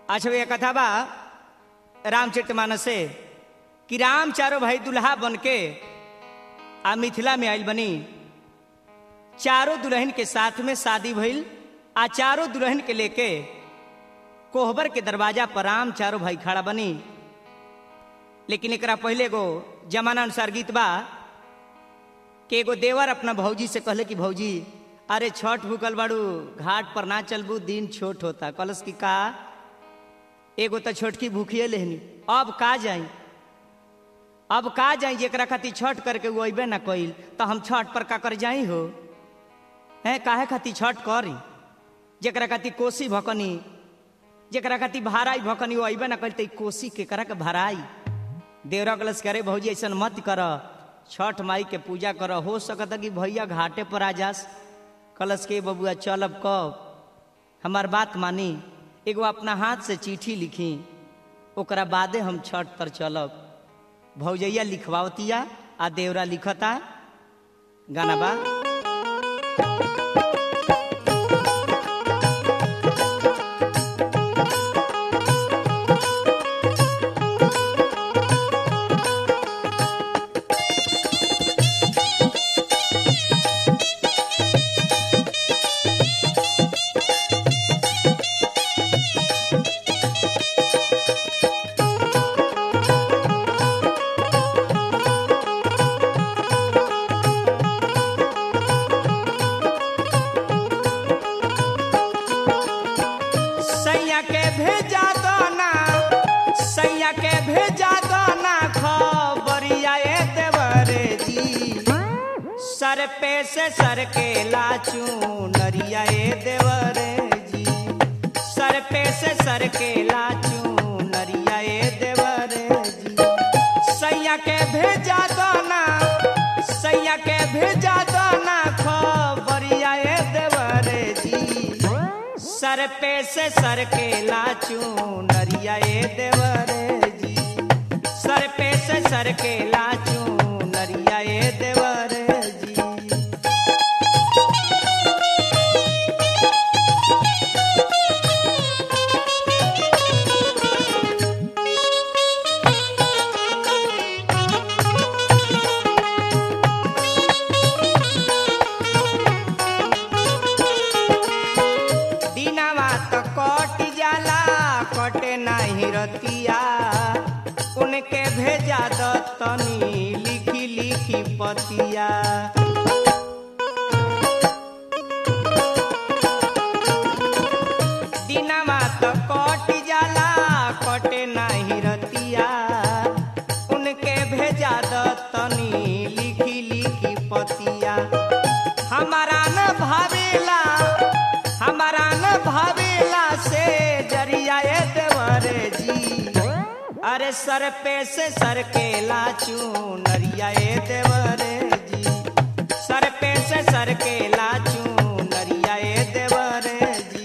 अच्छा ये कथा बा रामचरितमानस से कि राम चारों भाई दुल्हा बन के आ मिथिला में आयल बनी। चारों दुल्हन के साथ में शादी भइल। आ चारों दुल्हन के लेके कोहबर के दरवाजा पर राम चारों भाई खड़ा बनी। लेकिन एकरा पहले गो जमाना अनुसार गीत बा कि एगो देवर अपना भौजी से कहले कि भौजी अरे छठ भूकल बाड़ू, घाट पर ना चलबू, दिन छोट होता। कलश की का एगो तो छोटकी भूखिए लेहनी, अब का जाई जेकरा खातिर छठ करके वो अबे ना कइल तो हम छठ पर का कर जाई हो हैं? काहे खातिर छठ करी? जेकरा खातिर कोसी भकनी, जेकरा खातिर भाराई भकनी वो अबे ना कइल तो कोसी के करा के भराई। देवरा कलश करे भौजी ऐसा मत कर, छठ माई के पूजा कर। हो सकता कि भैया घाटे पर आ जास। कलश के बबुआ चलब कब? हमार बात मानी, एगो अपना हाथ से चिट्ठी लिखी, ओकरा बादे हम छठ पर चलब। भौजैया लिखवावतिया आ देवरा लिखता। गाना बा सर पे से सर के लाचू नरिया देवरे जी। सर पे से सर के लाचू नरिया देवरे जी। सैया के भेजा दोना, सैया के भेजा दोना खबरिया देवरे जी। सर पे से सर के लाचू नरिया देवरे जी। सर पे से सर के लाचू नरिया देवरे। उनके भेजा दतनी लिखी लिखी पतिया। दिनमा तो कट जाला कटे नहीं रतिया। उनके भेजा दतनी लिखी लिखी पतिया। हमारा न भावेला, हमारा न भावेला से जरिया देवरे जी। अरे सर पे से सर के लाचू नरिया देवरे जी। सर पे से सर के लाचू नरिया देवरे जी।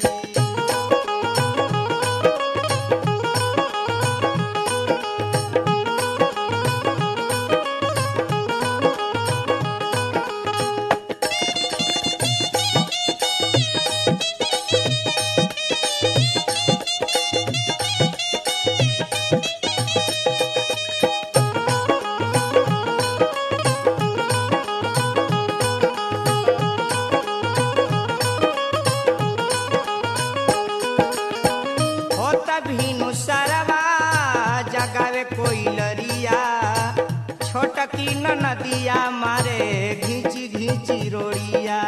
छोटकी नदिया मारे घींची घींची रोड़िया।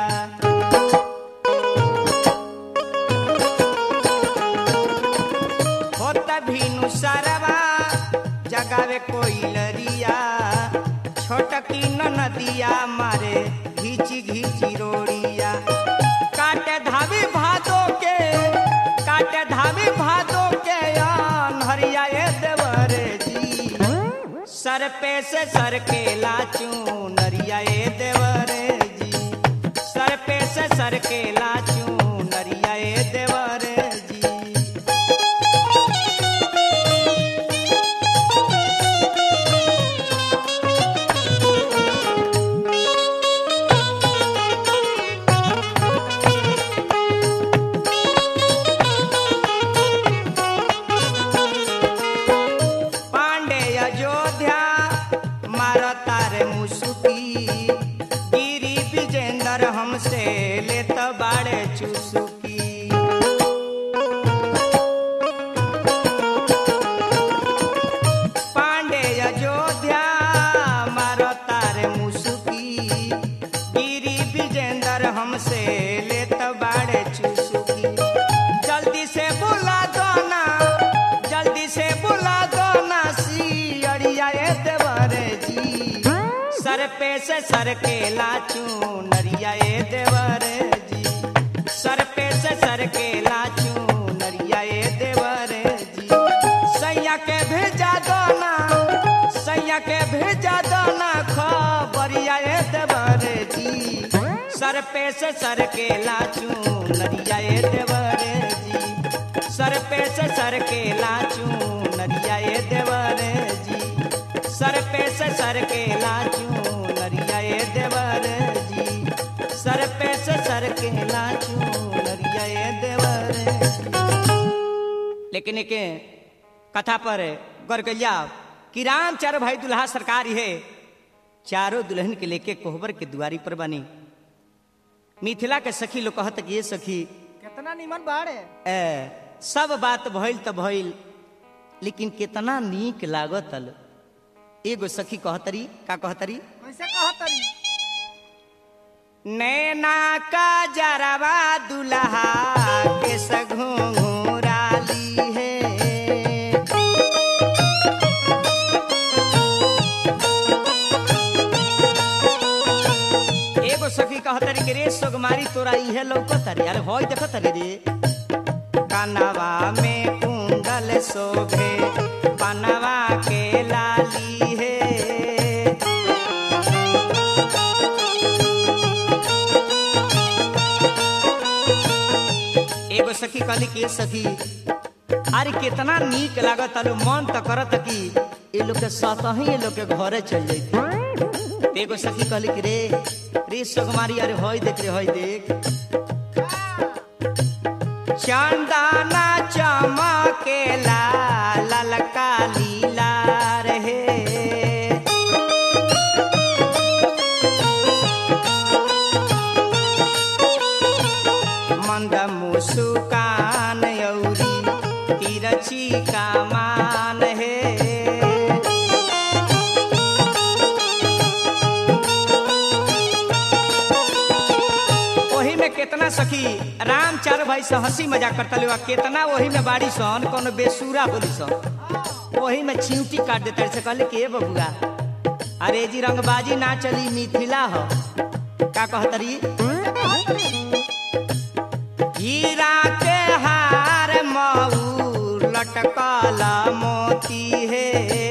होता भीनु सरवा जगावे कोई लरिया। छोटकी नदिया मारे घींची घींची रोड़िया। काटे धावी भादो के, काटे धावी भादो के हरिया देवरे जी। सर पे से सर के लाचू नरिया देवरे जी। सर पे से सर के लाचू नरिया देवरे जी। से सर के लाचू नरिया ए देवर जी, सर पे से सर के लाचू नरिया ए देवर जी। सैया के भेजा दोना, सैया के भेजा दोना खबरिया ए देवर जी, सर पे से सर के लाचू नरिया ए देवर जी, सर पे से सर के लाचू नरिया ए देवर जी, सर पे से सर के लाचू नरिया ए देवर जी, सर पे से सर के लाचू नरिया ए देवर जी। लेकिन एक कथा पर गौर करिया कि राम चारों भाई दुल्हा सरकार है, चारों दुल्हन के लेके कोहबर के दुआरी पर बनी। मिथिला के सखी लोग कहत कि ये सखी कितना निमन बाड़े, सब बात भइल त भइल, लेकिन कितना नीक लागतल। एगो सखी कहतरी, का कहतरी, कैसे कहतरी, नैना का जरवा दुल्हा के सघोराली है, एगो सखी कहतरी कि रे सोगमारी तोरा इहे लौकतरी, अरे होय देखतरी रे, कनवा में कुंडल शोभे पनवा के लाली है, एगो सखी कहली कि सखी अरे कितना नीक लागत, अलो मन तो करत कि ये लोग के साथ ही ये लोग के घरे चल जाते। एगो सखी कहली कि रे रे सोगमारी, अरे होय देख रे, होय देख, चंदना चमकेला ललका लीला रहे, मंद मुस्कान यौरी तिरछी का मान है, कितना सखी राम चार भाई से हंसी मजाक करता ले, कितना वही में बाड़ी सन कोनो बेसुरा बोली सन, वही में चिंटी काट देते से कहले के बबुआ अरे जी रंगबाजी ना चली मिथिला हो, का कहतरी, हीरा के हार मऊ लटकल मोती है,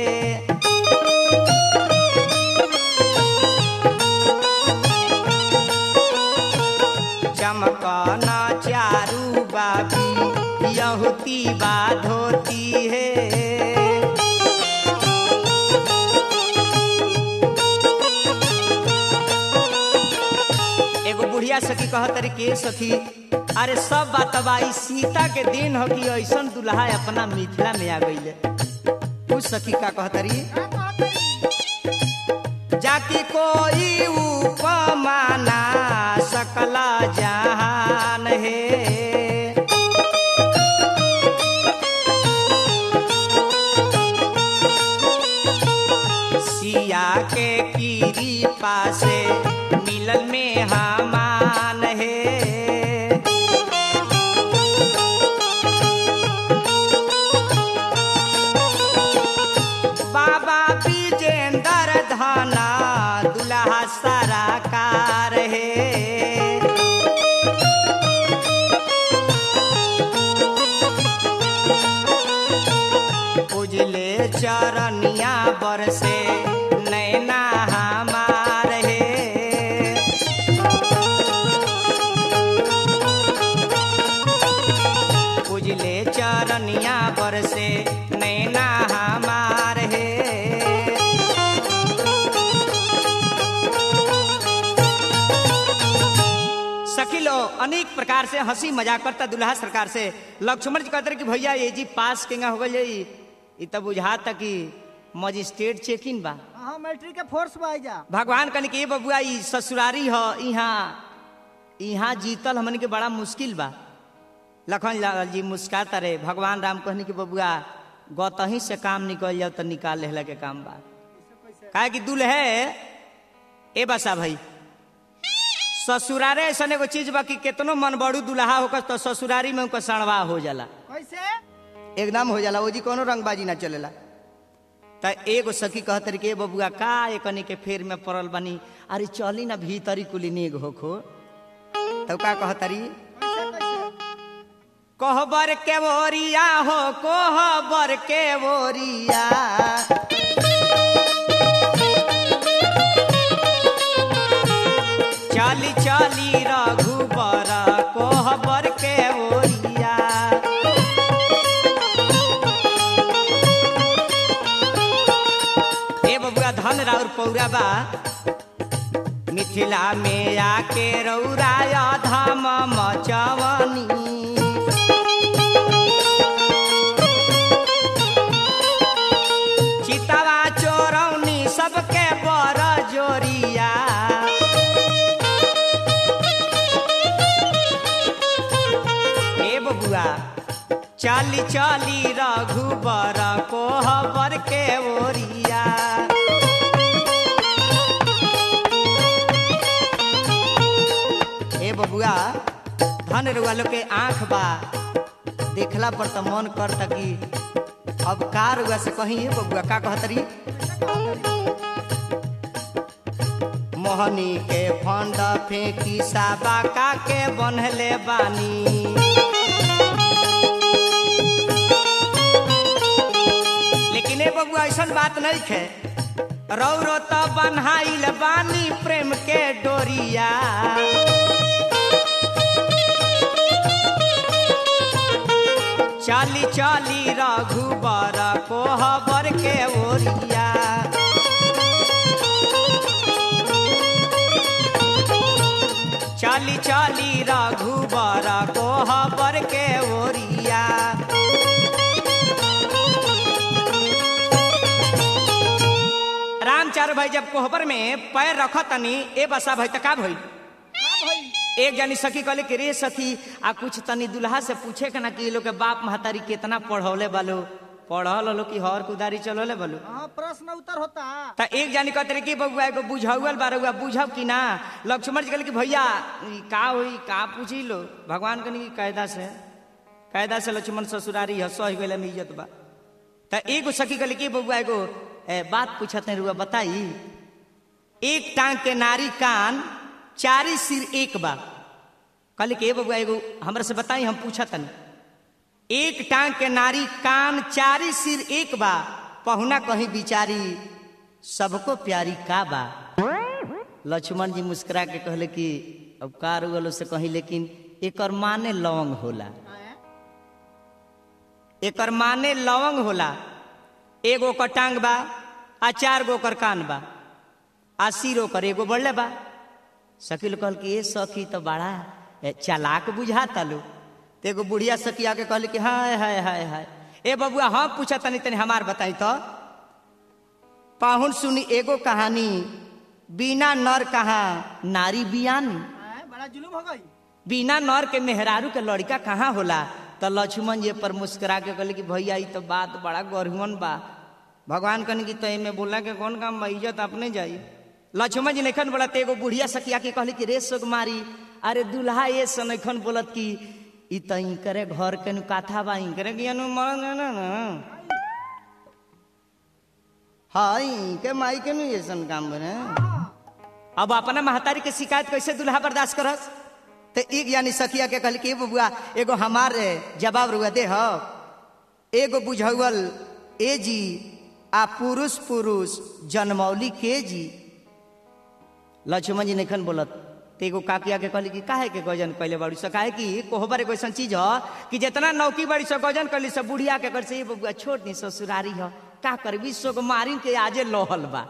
चमकना चारू बाबी यहुती बात होती है, एगो बुढ़िया सखी कहतरी के सखी अरे सब बात बाई सीता के दिन हो कि ऐसन दुल्हा अपना मिथिला में आ गईले। उस सखी का कहतरी, जाकी कोई उपमा ना सकला जहान है, सिया के कृपा से मिलन में हमान है, बाबा विजेंद्र धना दुल्हा सराकार है, उजले चरनिया बरसे नैना हमार है, उजले चरनिया बरसे नैना हमार है, सखी लो अनेक प्रकार से हंसी मजाक करता दुल्हा सरकार से। लक्ष्मण जी कहते कि भैया ये जी पास केंगा हो गई, तब बुझाता कि मजिस्ट्रेट चेकिंग बा, हाँ मिलिट्री के फोर्स बा जा। भगवान कहने के बबुआ ई ससुरारी हो, यहाँ जीतल हमन के बड़ा मुश्किल बा। लखन लाल जी मुस्काता रहे, भगवान राम कहने के बबुआ गौतही से काम निकल जाओ तो निकाल लेला के काम बा, काहे कि दुल्हे ए बसा भाई ससुरारे ऐसा एगो चीज बा कि केतनो मन बड़ू दुल्हा होकर तो ससुरारी में उनका सड़वा हो जाला, कैसे एकदम हो जाला, वो जी कोनो रंगबाजी ना चलेला। त एगो सखी कहत रही के बबुआ का एकनी के फेर में पड़ल बनी, अरे चली ना भीतरी कुली नेग होखो। तो का कहत रही कोहबर के बोरिया हो कोहबर के बोरिया, चली चली रघुबर कोहबर के बोरिया। ए बबुआ धन राउर पौरा बा, मिथिला में आके रौराय धाम मचवनी। चितवा चोरौनी सबके बर जोरिया, ए बबुआ चली चली रघुबर कोहबर के ओरिया। ए बबुआ धन रुआ लोग के आँख बा, देखला पर तो मन करता कि अब का रुआ से कहीं। बबुआ का कहतरी मोहनी के फंड फेंकी साबा का के बनहले बानी, लेकिन ए बबुआ ऐसा बात नहीं है, रौरो तो बन्हाइल बानी प्रेम के डोरिया। चली चली रघुबर कोहबर के ओरिया। चली चली रघुबर कोहबर के ओरिया। राम चार भाई जब कोहबर में पैर रखा तनी ए बसा भाई तक का भाई एक जानी सखी कहले कि रे सखी आ कुछ तनी दुल्हा से पूछे के ना कि ये लोग के बाप महतारी कितना पढ़ौले बालो, पढ़ल लो कि हर कुदारी चलोले बालो। प्रश्न उत्तर होता त एक जानी कहते रहे कि बबुआ एगो बुझाउल बारुआ बुझब कि ना। लक्ष्मण जी कहले कि भैया का होई का पूछी लो, भगवान कनी कायदा से लक्ष्मण ससुरारी ह सह गइले में इज्जत बा। त एगो सखी कहले कि बबुआ एगो बात पूछते रुआ बताई, एक टांग के नारी कान चारी सिर एक बा। कहले कि बबुआ एगो हमरा से बताई हम पूछतन, एक टांग के नारी कान चारी सिर एक बा, पहुना कहीं बिचारी सबको प्यारी का बा। लक्ष्मण जी मुस्कुरा के कहले कि अब कार वालों से कहीं, लेकिन एकर माने लवंग होला, एकर माने लवंग होला। एगो का टांग बा आ चार गो कर कान बा आ सिर ओकर एगो बढ़ले बा। शकील कहल कि ये सखी तो बड़ा चालाक बुझाता लो। तो एगो बुढ़िया सखी आके कहल कि हाय हाय हाय हाय ए बबुआ हाँ पूछा तनी तनी हमार बताई तो। पाहुन सुनी एगो कहानी, बिना नर कहाँ नारी बियानी। बड़ा जुलूम हो गई। बिना नर के मेहरारू के लड़का कहाँ होला। तो लक्ष्मण जी पर मुस्कुरा के कहले कि भैया ये तो बात बड़ा गरहुअन बा। भगवान कहने की तय में बोला के कौन काम बा, इज्जत अपने जाई। लक्ष्मण जी नखन बोलत एगो बुढ़िया सखिया के कहले कि रे सोगमारी अरे दुल्हा ये सनखन बोलत कि ई तई करे घर के नु काथा बा करे ज्ञान मरन ना हां के माई के नु ऐसन काम बने। अब अपना महतारी के शिकायत कैसे दुल्हा बर्दाश्त करस। तो एक यानी सखिया के कहल कि बबुआ एगो हमार जवाब रुआ दे हो। एगो बुझौल ए जी आ पुरुष पुरुष जनमौली के जी। लक्ष्मण जी नखन बोलत तो एगो काकिया के कहली कि काहे के गजन कैले बाड़ी स, काहे कि कोहबर एगो ऐसा चीज ह कि जितना नौकी बड़ी स गजन कैली सब बुढ़िया के कर से ये बबुआ छोड़ दी ससुरारी ह का कर विश्व को मारी के आजे लोहल बा।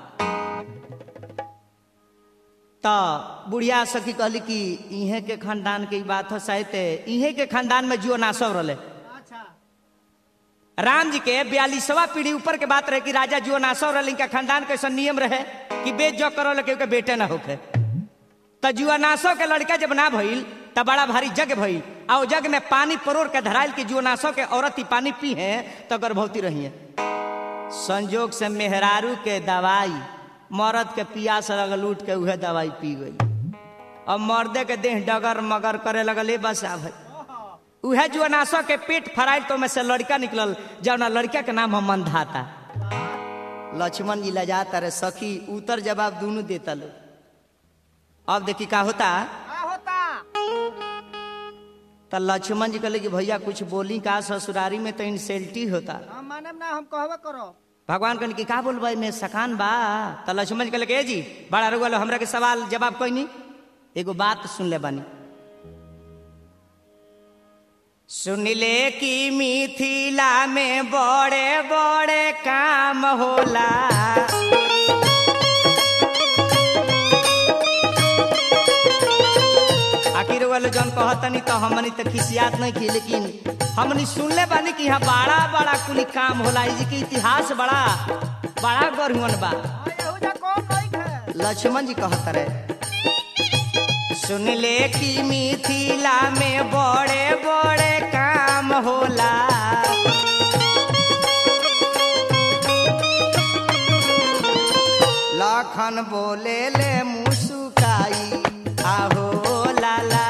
तो बुढ़िया सखी कहली कि इहे के खानदान के बात हो, शायद इहे के खानदान में जो नासव रहे। राम जी के 42वां पीढ़ी ऊपर के बात रहे कि राजा जो नासव रहे, इनका खानदान के नियम रहे कि बेच जो करो लगे के बेटे ना होके। तो जुआ नासव के लड़का जब ना भइल तब बड़ा भारी जग भइल और जग में पानी परोर के धराइल की जुआ नासव के औरत ही पानी पी है तो गर्भवती रही है। संजोग से मेहरारू के दवाई मर्द के पियास लगल उठ के उहे दवाई पी गई। अब मर्दे के देह डगर मगर करे लगल। बस आ भाई उहे जुआनासो के पेट फराइल तो में से लड़का निकलल, जौना लड़का के नाम हम मंधाता। लक्ष्मण जी लजा तारे सखी उत्तर जवाब दोनों देता लो। अब देखी का होता का होता तो लक्ष्मण जी कहले कि भैया कुछ बोली का, ससुरारी में तो इंसल्टी होता। हम माने ना, हम कहबे करो। भगवान कहने की का बोलबा में सकान बा। तो लक्ष्मण जी कहले कि जी बड़ा रुआ हमरा के सवाल जवाब कोई नहीं, एगो बात सुन ले बानी। सुन ले कि मिथिला में बड़े बड़े काम होला, आखिर वाले जन कहतनी तो हमनी तो खिसियात नहीं की, लेकिन हमनी सुन ले बानी कि यहाँ बड़ा बड़ा कुली काम होला, इसके इतिहास बड़ा बड़ा गढ़ुअन बा। एहू जा कौन नहीं है? लक्ष्मण जी कहत रहे सुन ले कि मिथिला में बड़े बड़े काम होला, लखन बोले ले मुसुकाई आहो लाला।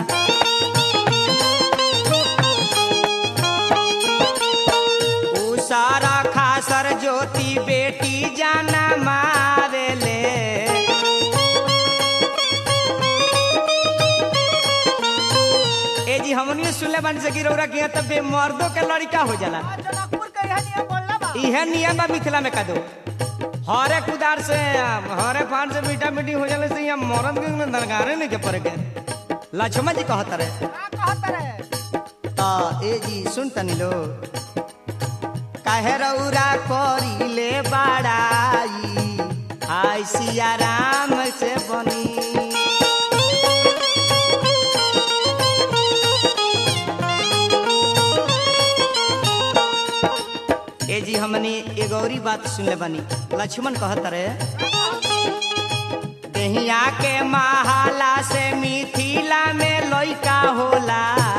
उसारा खासर ज्योति बेटी जाना मारे ले, जी हमनी सुनले बन से गिरौरा के तब मर्दों के लड़का हो जाला। जनकपुर के यह नियम बोलला बा। इहे नियम बा मिथिला में का दो, हरे कुदार से हरे फान से मीठा मीठी हो जाले से यहाँ मर्द के में दरगारे नहीं के पड़े के। लक्ष्मण जी कहत रहे का कहत रे? तो ए जी सुन तनी लो, काहे रौरा करी ले बड़ाई आई सिया राम से बनी। ए जी हमने एगो औरी बात सुन ले बानी। लक्ष्मण कहत रहे देहिया के महाला से मिथिला में लइका होला,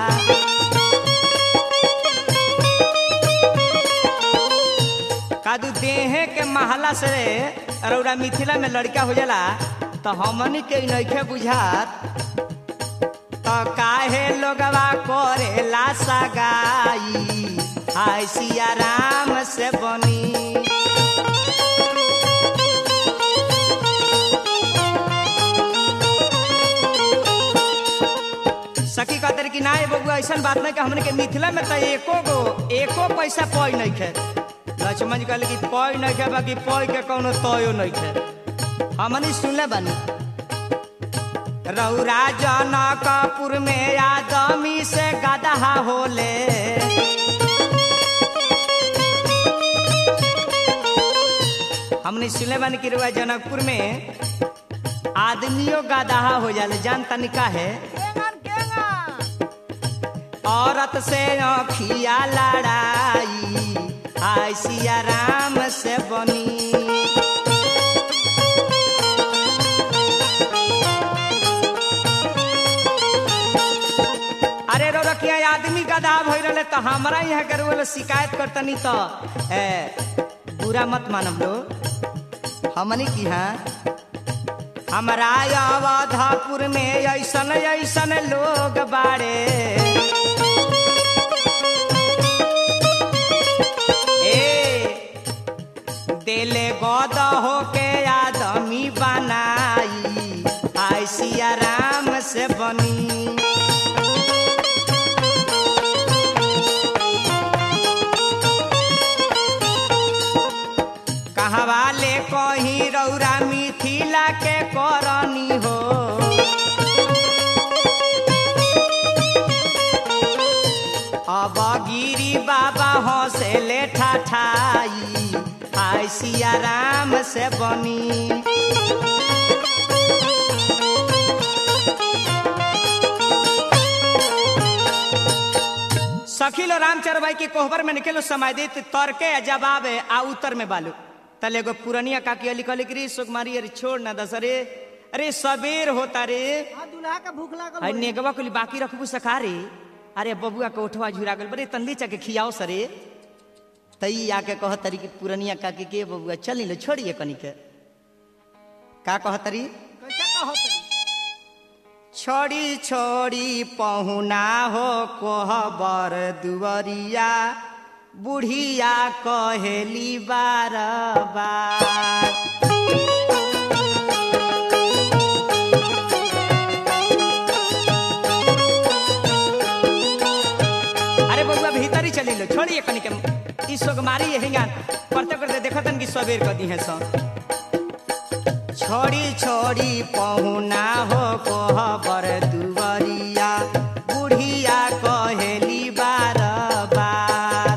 कादू देहे के महला से रौरा मिथिला में लड़का हो जाला, तो हमनी के नइखे बुझात तो काहे लोगवा करेला सगाई हाय सिया राम से बनी। सखी कहते कि ना बबुआ ऐसा बात नहीं कि हमने के मिथिला में तो एको पैसा पई नहीं खे। लक्ष्मण जी कहले कि पई नहीं खे, बाकी पई के कोनो तयो नहीं खे। हमनी सुनले बानी रौरा जनकपुर में आदमी से गदहा होले, हमने सुनले बानी कि रौरा जनकपुर में आदमियों गदहा हो जाले। जान तनिका है औरत से अखिया लड़ाई आई सिया राम से बनी। अरे रो रखिया आदमी गधा भई रहे तो हमारा यहाँ के रोल शिकायत करतनी तो बुरा मत मानब लो। हमनी की हाँ हमारा अवधपुर में ऐसन ऐसन लोग बाड़े, देले गद हो के आदमी बनाई आई सिया राम से बनी। कहवाले कहीं रौरा मिथिला के करनी हो, अब गिरी बाबा हंसेले ठाठाई आई सिया राम से बनी। सखीलो रामचर भाई के कोहबर में निकलो समय दे तर्के जवाब आ उत्तर में बालू तले एगो पुरनिया काकी अली कहली कि सुकुमारी अरे छोड़ ना दस, अरे सबेर होता रे दूल्हा का भूख लागल है नेगवा कुली बाकी रखबू सखा रे। अरे बबुआ के उठवा झुरा गल बरे तंदी चके खियाओ सरे तई आके कह तरी कि पुरनिया काकी के बबुआ चली लो छोड़िए कनी के का कह तरी कैसे कहत छोड़ी छोड़ी पहुना हो कोहबर दुवरिया बुढ़िया कहेली बार बार। अरे बउआ भीतर ही चली लो, छोड़िए कनी के ई सोगमारी यही गान करते करते देखतन कि सबेर क दी है सो। छोड़ी छोड़ी पहुना हो कोहबर दुवरिया, बुढ़िया कहेली बार बार।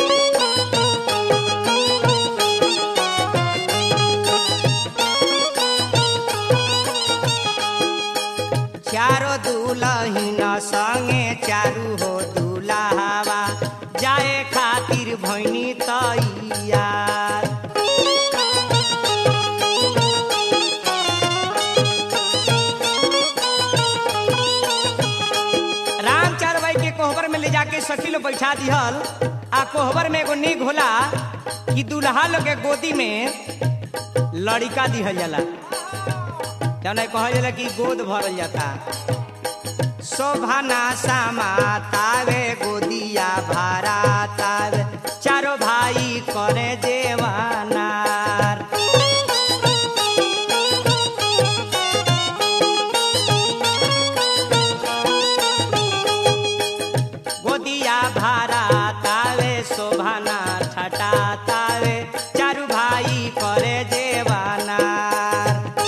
चारो दुलहिन संगे चारू हो दुल्हावा, जाए खातिर भैनी तैयार। राम चार भाई के कोहबर में ले जाके सखी लोग बैठा दिहल। आ कोहबर में एगो नेग होला कि दुल्हा लोग के गोदी में लड़का दिहल जाला, जौन कहल जाला कि गोद भरल जाता। शोभना समातावे गोदिया भरातावे, चारों भाई करे देवानार। गोदिया भरातावे शोभना छटातावे, चारों भाई करे देवानार।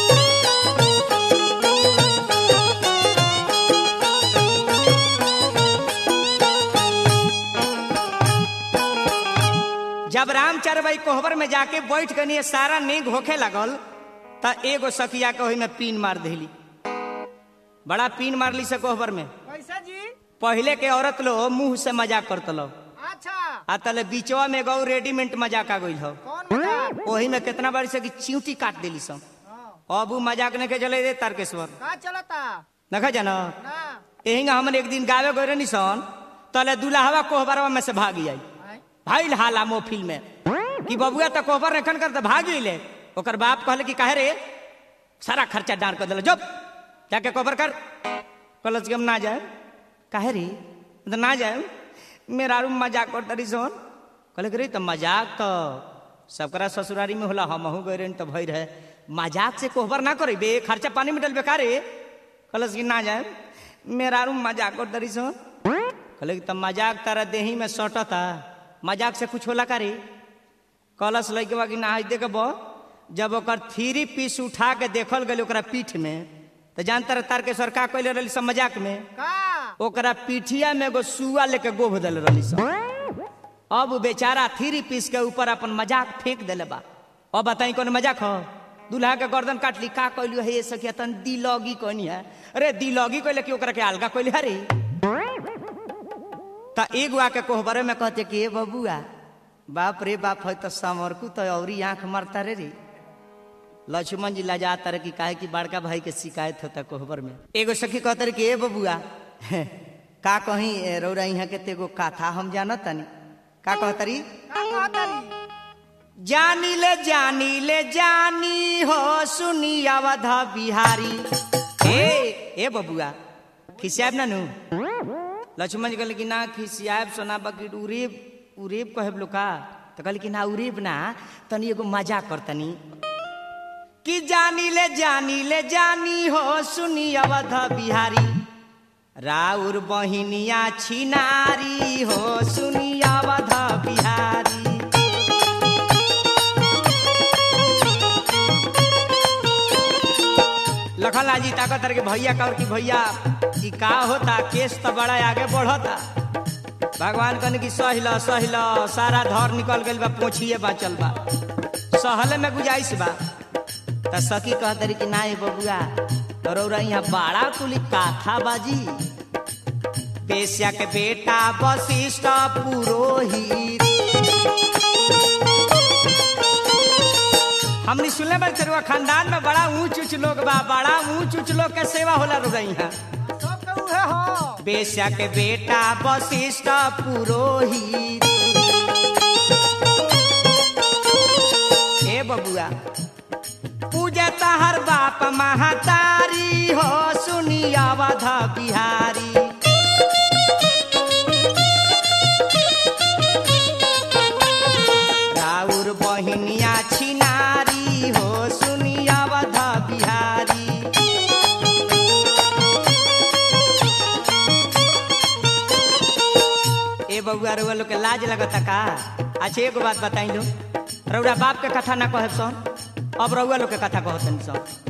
जब रामचर भाई कोहबर में जाके बैठ के सारा नेग होखे लगल, त एगो सखिया के ओहि में पीन मार देली। बड़ा पीन मारली से कोहबर में। कैसा जी? पहले के औरत लो मुंह से मजाक करत लो, अच्छा आ तले बीचवा में गौ रेडीमेड मजाक आ गई हो। कौन मजाक? ओही में कितना बार से कि चिंटी काट देली सब। अब उ मजाक ने के चले दे तारकेश्वर का चलता देखा जाना। ना यही हमन एक दिन गावे गए रहनी सन, तले दुल्हावा कोहबरवा में से भाग आई। भाई हाला मोफिल में कि बबुआ तो कोहबर रखन कर तो भाग ले। ओकर बाप कहले कि काहे रे सारा खर्चा डार कर दिल, जब जाके कोहबर कर। कहलस कि हम ना जाए। काहे रे तो ना जाए, मेरा रूम मजाक कर तरी सोन। कहले कि रे तो मजाक तो सबकरा ससुरारी में होला, हमहू गए रहे तो भई रहे। मजाक से कोहबर ना करे बे, खर्चा पानी में डल बेकार रे। कहलस कि ना जाए, मेरा रूम मजाक कर तरी सोन। कहले कि तब मजाक तारा देही में सटता, मजाक से कुछ होला का रे। कलश लैके बा कि ना देख जब ओकर 3 पीस उठा के देखल गए ओकरा पीठ में, तो जानता रहे तारकेश्वर का कहले रही सब मजाक में। का ओकरा पीठिया में एगो सुआ लेके गोभ दल रही सब। अब बेचारा 3 पीस के ऊपर अपन मजाक फेंक दिले बा। अब बताई कौन मजाक हो? दूल्हा के गर्दन काट ली। का कहलू है ये सखिया तन दिलौगी कहनी है। अरे दिलौगी कहले कि ओकरा के अलगा कहले हरे। ता एगो आके कोहबरे में कहते कि ए बबुआ बाप रे बाप है तो समरकू तो औरी आंख मारता रे। लक्ष्मण जी लजाता रे कि काहे कि बड़का भाई के शिकायत होता कोहबर में। एगो सखी कहते रे कि ए बबुआ का कहीं रौरा यहाँ के तेगो कथा हम जानत तनी। का कहतरी? जानी ले जानी हो सुनी अवध बिहारी। ए बबुआ खिसियाब ना नू। लक्ष्मण जी कहले कि ना खिसियाब सोना बाकी उरेब कहब लो का। तो कहले कि ना उरेब ना, तनी एगो मजाक कर तनी कि जानी ले जानी हो सुनी अवध बिहारी, राउर बहिनिया छिनारी हो सुनी अवध बिहारी। लखनलाल जी ताकत के भैया का कि भैया ई का होता, केस तो बड़ा आगे बढ़ता। भगवान कहने की सहला सारा धर निकल गई बा, पोछिए बाचल बा, सहले में गुजाइश बा। त सखी कहते रही कि ना बबुआ रौरा यहाँ बड़ा कुली काथा बाजी। बेस्या के बेटा वशिष्ठ पुरोहित, हमने सुनले बा तेरुआ खानदान में बड़ा ऊंच लोग बा, बड़ा ऊंच लोग के सेवा होला रौरा यहाँ। बेस्या के बेटा वशिष्ठ पुरोहित। ए बबुआ पूजा तहर बाप महतारी हो सुनी अवध बिहारी। बबुआ रउआ लोग के लाज लगता का? अच्छा एगो बात बताई लो, रउआ बाप के कथा ना कहे सन, अब रउआ लोग के कथा कहतन सन।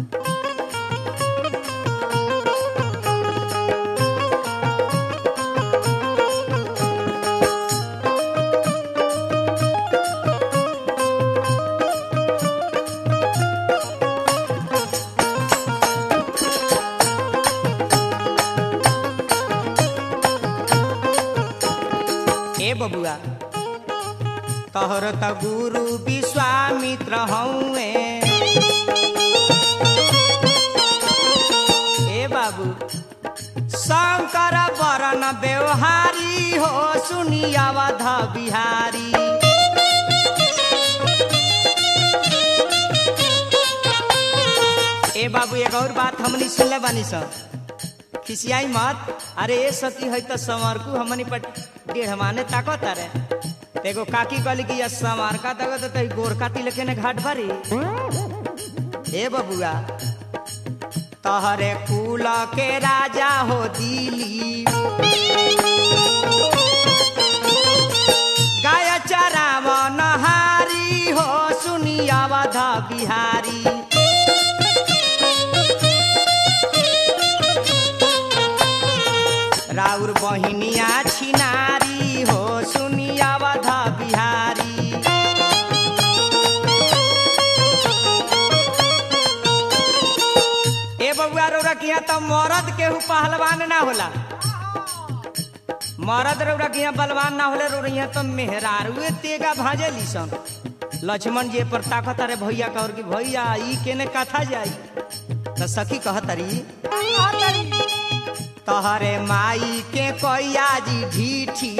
बबुआ तोहर त गुरु विश्वामित्र हउए, ए बाबू शंकर वरण व्यवहारी हो सुनी अवध बिहारी। ए बाबू एक और बात हमनी सुनले बानी सब, खिसियाई मत। अरे ये सती है तो संवरकू हमनी पर डेढ़ माने ताकत रे। एगो काकी कहली कि संवार का ताकत तो गोरका तिलके ने घाट भरी। ए बबुआ तहरे कुल के राजा हो दिली, गाय चरावन हारी हो सुनी अवध बिहारी। राउर बहिनिया छिनारी हो सुनी अवध बिहारी। ए बबुआ रौरा किया तो मरद केहू पहलवान ना होला, मरद रौरा किया बलवान ना होले, रौरा यहाँ तो मेहरारू तेगा भाजेली सन। लक्ष्मण जी पर ताकत रे भैया का और कि भैया ई केने कथा जाई तो सखी कहतरी तहरे माई के कोया जी ढीठी।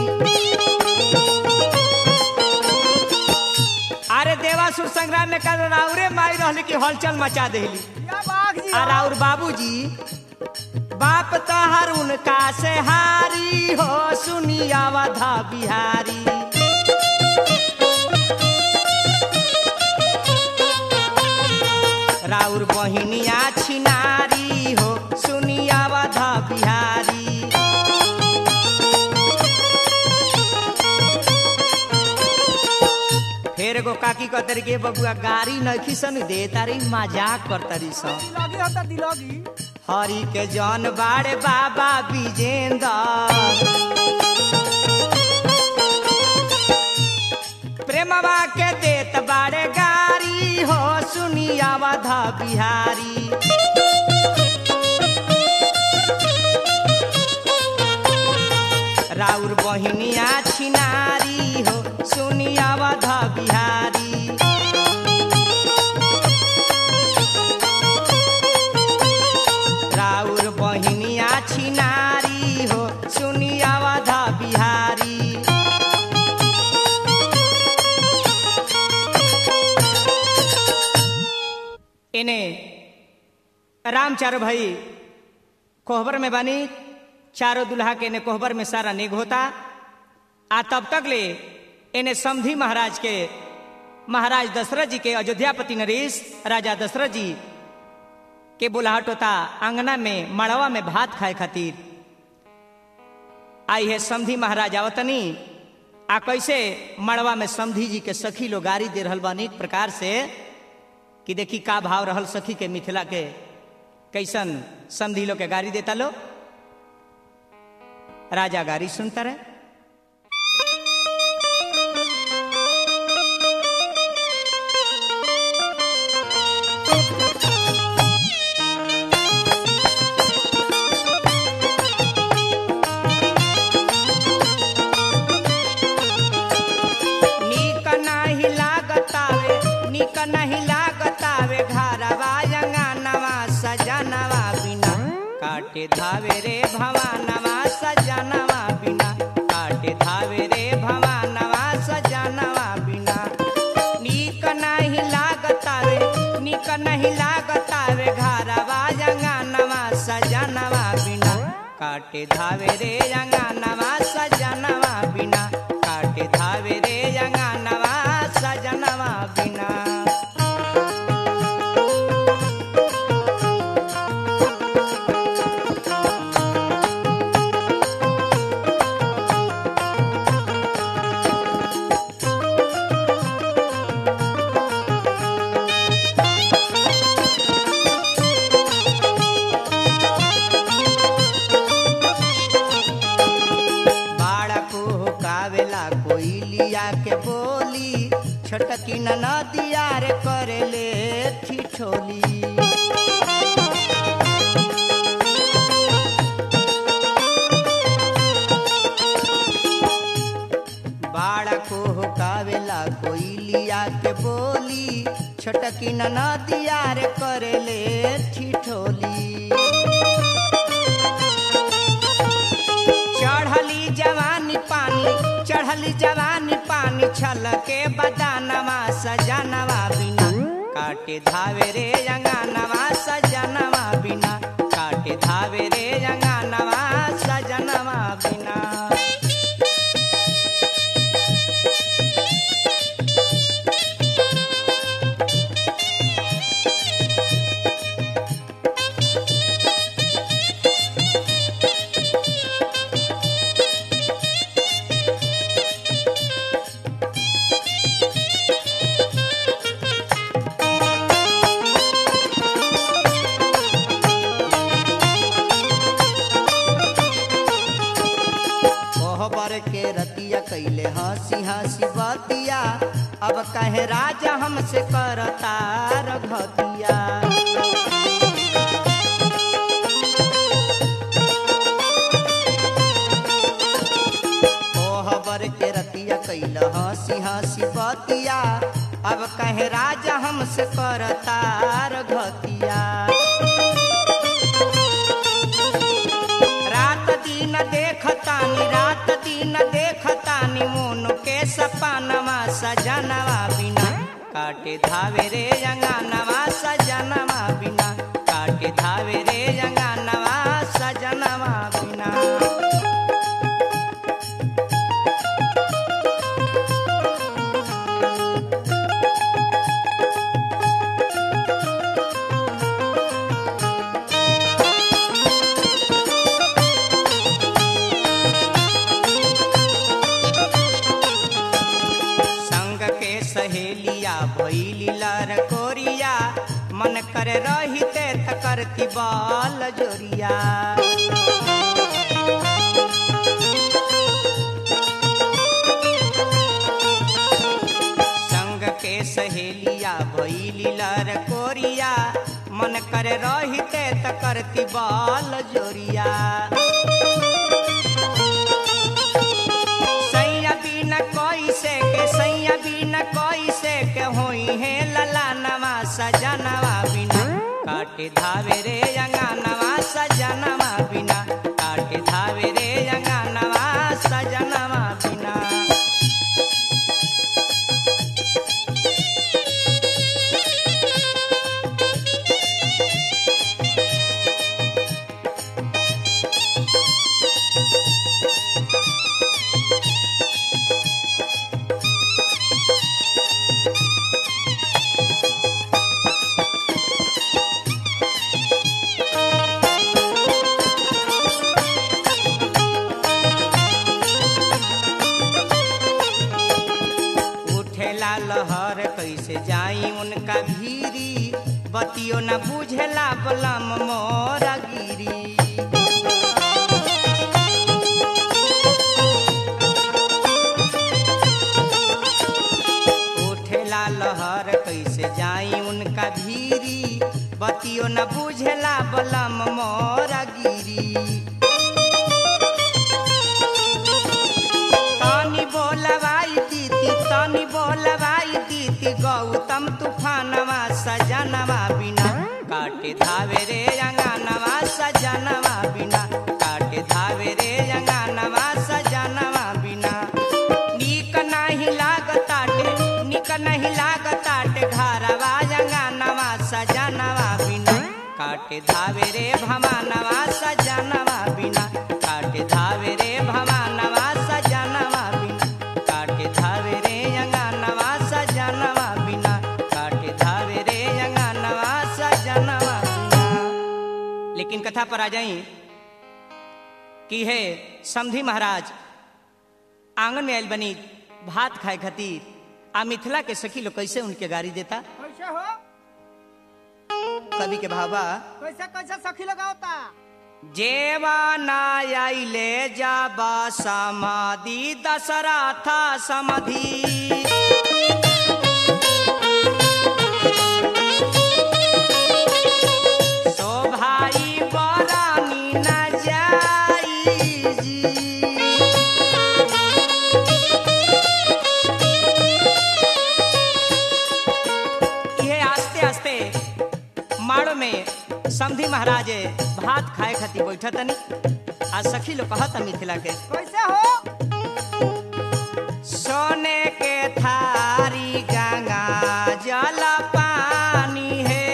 अरे देवासुर संग्राम में कल राउरे माई रहली कि हलचल मचा देली। और और बाबूजी बाप तहर उनका से हारी हो सुनी अवध बिहारी। राउर बहिनिया छिनारी हो सुनी अवध बिहारी। फिर एगो काकी कहतरी के बबुआ गाड़ी नखी सन दे तारी मजाक करतरी सन। हरि के जन बाड़े बाबा विजेंद्र, प्रेमवा के देत बाड़े गारी हो सुनी अवध बिहारी। राउर बहिनिया छिनारी हो सुनी अवध बिहारी। राउर बहिनिया छिनारी हो सुनी अवध बिहारी। इने राम चारो भाई कोहबर में बानी, चारों दुल्हा के इन्हें कोहबर में सारा निग होता। आ तब तक ले इन्हें समधी महाराज के, महाराज दशरथ जी के अयोध्यापति नरेश राजा दशरथ जी के बुलाहट होता आंगना में मड़वा में भात खाए खातिर। आई है समधी महाराज आवतनी आ कैसे मड़वा में समधी जी के सखी लोग गारी दे रहल बानी एक प्रकार से कि देखी का भाव रहल सखी के मिथिला के, कैसन समधी लोग के गारी देता लो। राजा गारी सुनता रहे। काटे धावे रे भवानवा सजनवा बिना, काटे धावे रे भवानवा सजनवा बिना। नीक नहीं लागतावे, नीक नहीं लागतावे घरवा अंगनवा सजनवा बिना, काटे धावे रे अंगनवा सजनवा बिना, काटे धावे रे अंगनवा सजनवा बिना। कावेला कोयलिया के बोली छोटकी ननदिया रे करेले ठिठोली। बाड़ा को कावेला कोयलिया के बोली छोटकी ननदिया रे करेले ठिठोली। चढ़ली जवानी पानी छलके बदानवा सजनवा बिना काटे धावे रे अंगनवा सजनवा बिना काटे धावे रे अंगनवा सजनवा बिना। के रतिया कैले हंसी हंसी बतिया अब कहे राजा हमसे करता रघतिया। ओहबर के रतिया कैले हंसी हंसी बतिया अब कहे राजा हमसे करता रघतिया। रात दिन देखतानी मोन के सपनवा सजनवा बिना काटे धावे रे अंगनवा सजनवा बिना काटे धावे रे अंगनवा सजनवा बिना। सहेलिया भइली लर कोरिया मन करे रहिते त करती बाल जोरिया। संग के सहेलिया भइली लर कोरिया मन करे रहिते त करती बाल जोरिया। सैया बिना कैसे के होई है ललानवा सजनवा बिना काटे धावे रे अंगनवा सजनवा बिना काटे धावे रे अंगनवा सजनवा बिना। लहर कैसे जाई उनका भीरी बतियो न बुझेला बलम मोरा गिरी। उठेला लहर कैसे जाई उनका भीरी बतियो न बुझेला बलम मोरा गिरी। तनी बोलवाई दीती गौतम तूफानवा सजनवा बिना काटे धावे रे अंगनवा सजनवा बिना काटे धावे रे अंगनवा सजनवा बिना। नीक नहीं लागताटे घरवा अंगनवा सजनवा बिना काटे धावे रे भवानवा सजनवा बिना काटे धावे रे भवानवा सजनवा बिना काटे धावे रे अंगनवा सजनवा बिना काटे धावे रे अंगनवा सजनवा बिना। लेकिन कथा पर आ जाई कि है समधी महाराज आंगन में आयल बनी भात खाए खातिर आ मिथिला के सखी लोग कैसे उनके गाड़ी देता। कैसे हो कवि के भावा कैसे कैसे सखी लगावता जेवाना आइले जब समाधि दशरथ समाधि सो भाई बरानी न जाई जी। ये आस्ते आस्ते माड़ो में समधी महाराज भात खाए खातिर बैठा तनी आ सखी लोग कहता मिथिला के कैसे हो? सोने के थारी गंगा जल पानी है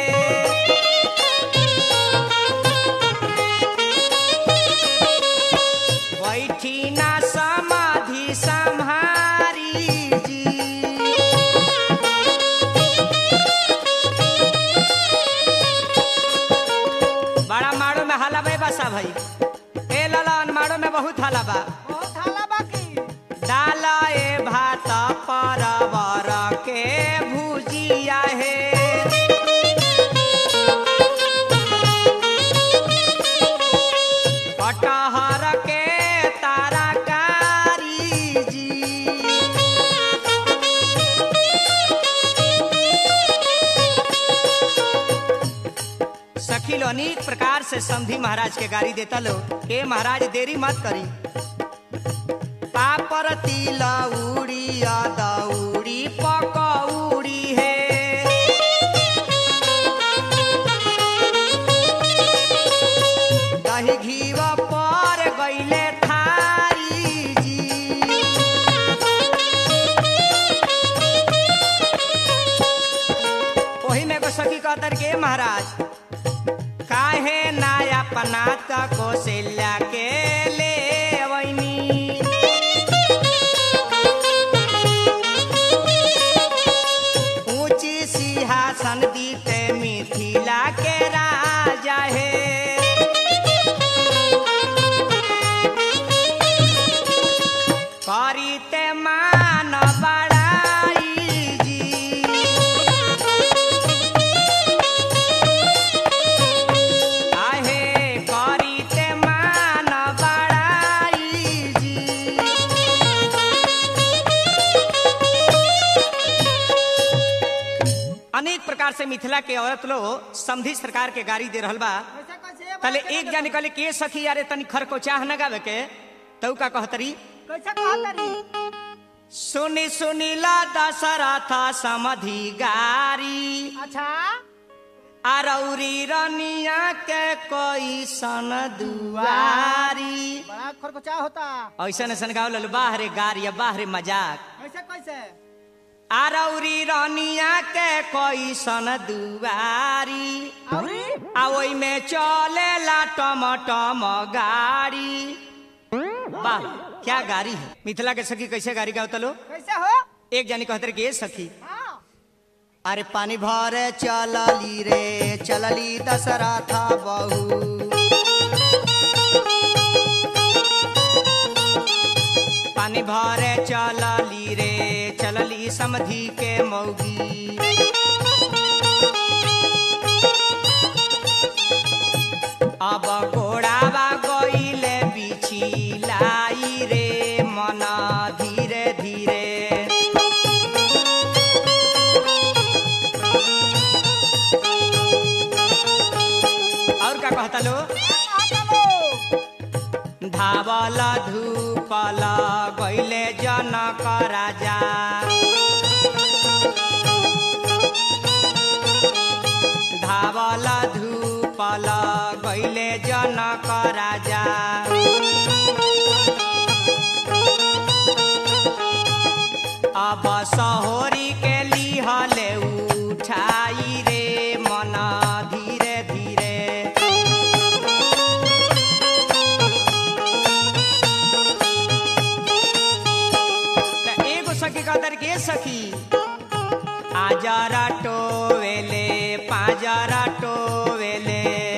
बैठी ना समाधि संहारी जी। बड़ा माड़ो में हाला बे बसा भाई ए ललन माड़ो में बहुत हाला बा बहुत हाला बाकी। डाला ए भात परवर के भुजिया है कटहर के तरकारी जी। सखी लो अनेक प्रकार से समधी महाराज के गाड़ी देता लो ए महाराज देरी मत करी पापर तिला उड़ी दौड़ी पकौड़ी है दही घीवा पर गईले थारी जी। वही में को सखी कहतर के महाराज काहे ना अपना कौशल्या के ले वैनी ऊंची सिंहासन दीते मिथिला के राजा है करीते मान बड़ाई जी। आहे करीते मान बड़ाई जी। अनेक प्रकार से मिथिला के औरत लोग समधी सरकार के गाड़ी दे रहल बा कैसे कैसे तले एक जाने कहले के सखी यारे तनी खरकोचाह न गावे के तऊ का कहतरी कैसे कहतरी? सुनी सुनीला दशरथ समधी गारी अच्छा आरौरी रनिया के कोई सन दुआरी। बड़ा खरखचा होता। ऐसन ऐसन गाँव लल बाहरे गारी या बाहरे मजाक कैसे कैसे? आरौरी रनिया के कोई सन दुआरी औरी आ ओई में चले ला टमटम गाड़ी। वाह क्या गाड़ी है। मिथिला के सखी कैसे गाड़ी गाओ तलो कैसे हो? एक जानी कहते के सखी हाँ अरे पानी भरे चलली रे चलली दशरथ बहू पानी भरे चलली रे चलली समधी के मौगी अब घोड़ावा गईले बिछी लाई रे मना धीरे धीरे और क्या कहता लो धावल धूपल गईले जनक राजा धावल धूपल गईले जनक राजा अब सहोरी के लिहले उठाई रे मना धीरे धीरे एगो सखी कदर के सखी आजरा टोवेले पाजरा टोवेले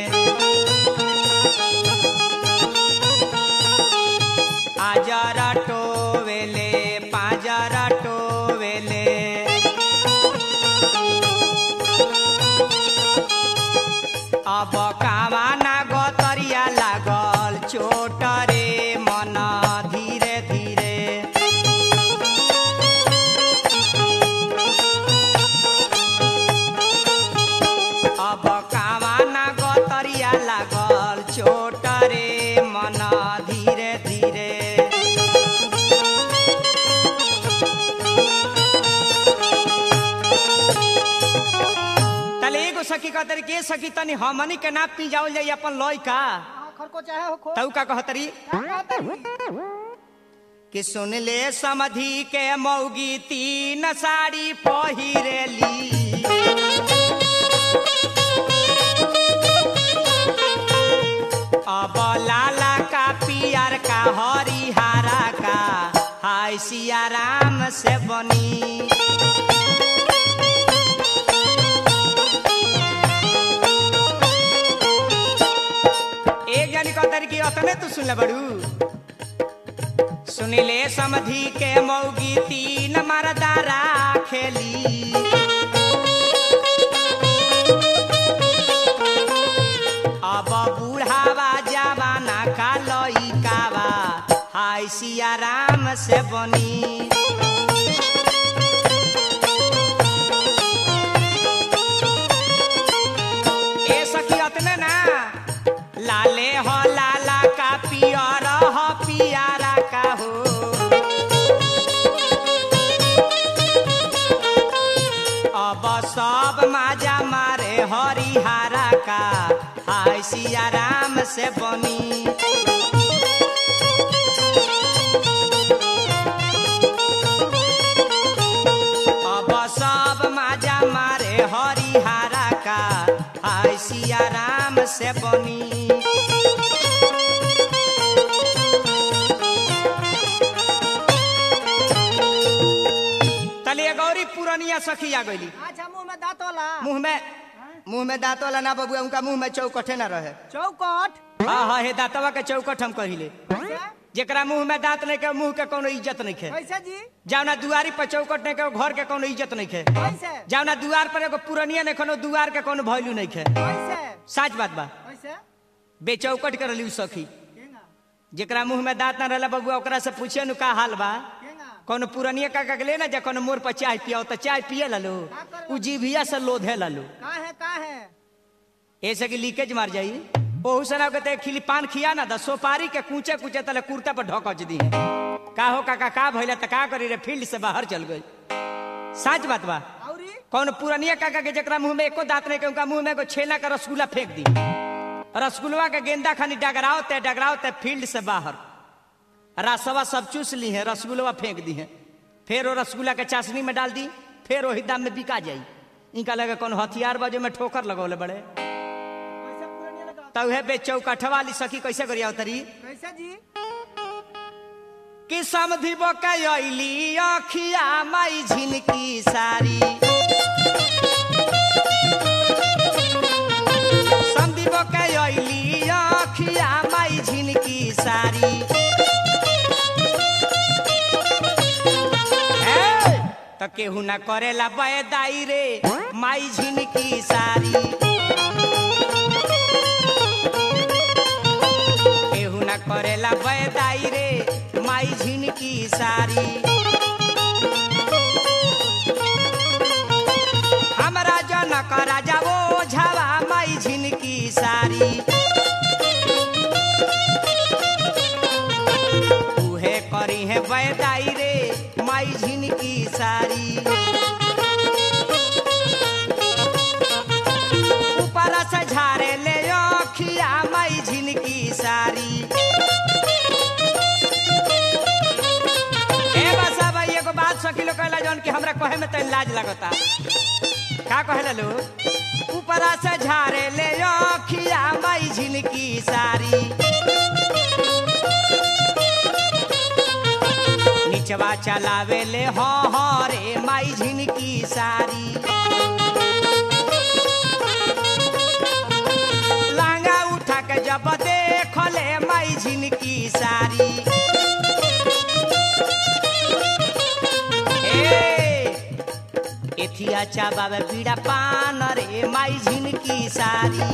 आजरा टोवेले पाजरा टोवेले अब कावाना गतरिया लाग कहतरी के सकी तनी हमनी के ना पी जाओ जाई अपन लय का खरको चाहे हो खो तऊ का कहतरी का कहतरी कि सुन ले समधी के मौगी तीन साड़ी पहिरेली अब लाला का पियर का हरिहरा का हाय सिया राम से बनी एक जानी कहतरी कि अतने तू सुन ले बड़ू सुनिले समधी के मौगी तीन मर्दा राखेली अब बूढ़ावा जवाना का लइकावा हाय सिया राम से बनी ए सखी अतने ना लाले हो लाला का पियर हो पियारा का हो अब सब माजा मारे हरिहरा का हाय सिया राम से बनी अब सब माजा मारे हरिहरा का हाय सिया राम से बनी तलिए गौरी पुरानिया सखी आ गईली अच्छा मुंह में दांत वाला मुंह में दांत वाला ना बबुआ उनका मुंह में चौकठे ना रहे चौकट हाँ हाँ हे दांतवा के चौकठ हम कहिले कैसे जेकरा मुंह में दांत नहीं के मुंह के कोनो इज्जत नहीं खे कैसे जी जावना दुआरी पर चौकट नहीं के घर के कोनो इज्जत नहीं खे कैसे जावना दुआर पर एगो पुरानिया नहीं कोनो दुआर के कोनो वैल्यू नहीं खे कैसे सच बात बा कैसे बेचौकट कर ली सखी केंगा जेकरा मुंह में दांत ना रहला बबुआ ओकरा से पूछे नु का हाल बा केंगा कोनो पुरानिया का ले ना जे कोनो मोर पर चाय पियाओ तो चाय पिए ललो उ जीभिया से लोधे ललो का है ऐसे की लीकेज मार जाई ओहू सना के खिली पान खिया ना द सोपारी के कूचे कूचे तले कुर्ता पर ढकच दी है का हो काका का भइला त का करी रे फील्ड से बाहर चल गई सच बात बा औरी कौन पुरानिया काका के जकरा मुंह में एको दांत नहीं के उनका मुंह में एगो छेना का रसगुल्ला फेंक दी रसगुल्ला के गेंदा खानी डगराओते फील्ड से बाहर रसवा सब चूस ली है रसगुल्ला फेंक दी है फिर वो रसगुल्ला के चाशनी में डाल दी फिर वही दाम में बिका जाई इनका लगे कौन हथियार बाजू में ठोकर लगौले बड़े कैसे पुरानी लगा तब है बेचौकठ वाली सखी कैसे करिया उतरी कैसे जी कि समधी बोकैली अखिया माई झिनकी सारी समधी बोकैली अखिया माई झिनकी सारी तो केहू ना करेला बैदाई रे माई झिनकी सारी केहू ना करेला बैदाई रे माई झिनकी सारी हमरा जनक राजा वो झावा माई झिनकी सारी उहे करी है बैदाई रे माई झिनकी सारी ऊपर से झारे ले अखिया माई झिनकी सारी एगो बात सखी लोग कहला जौन कि हमरा कहे में तनी लाज लगता का कहला लो ऊपर से झारे ले अखिया माई झिनकी सारी निचवा चलावे ले हो रे माई झिनकी सारी लांगा उठा के जब देख ले माई झिनकी सारी एथिया चाबावे पीड़ा पान रे माई झिनकी सारी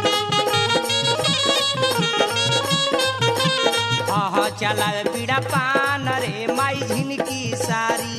हाँ चलावे पीड़ा पान रे माई झिनकी सारी